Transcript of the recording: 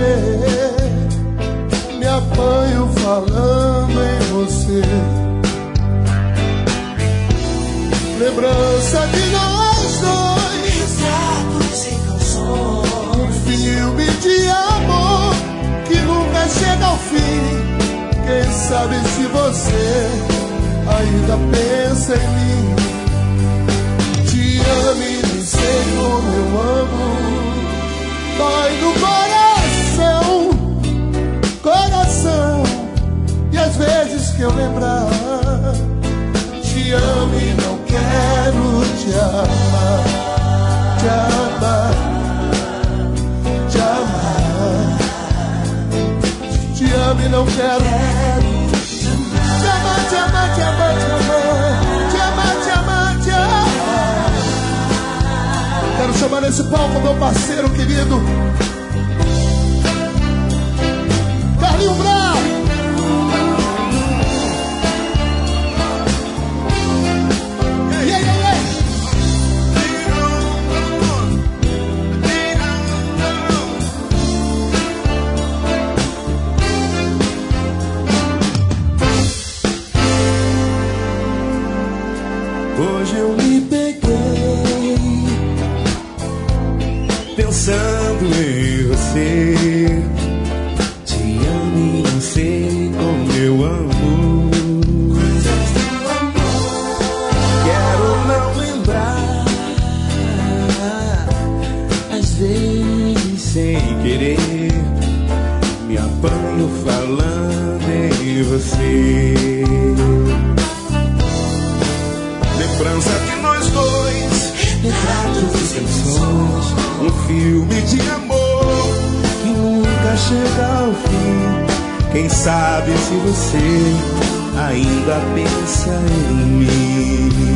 Me apanho falando em você. Lembrança de nós dois, retratos e canções, um filme de amor que nunca chega ao fim. Quem sabe se você ainda pensa em mim. Te amo e nem sei como eu amo. Dói no coração, e às vezes que eu lembrar, te amo e não quero te amar, te amar, te amar. Te amo e não quero te amar, te amar, te amar, te amar, te amar, te amar, te amar. Quero chamar nesse palco meu parceiro querido Carlinho Brau. Hoje eu me peguei pensando em você. Te amo e não sei como eu amo. Coisas do amor, quero não lembrar. Às vezes sem querer me apanho falando em você. Lembrança de nós dois, retratos e canções, um filme de amor que nunca chega ao fim. Quem sabe se você ainda pensa em mim.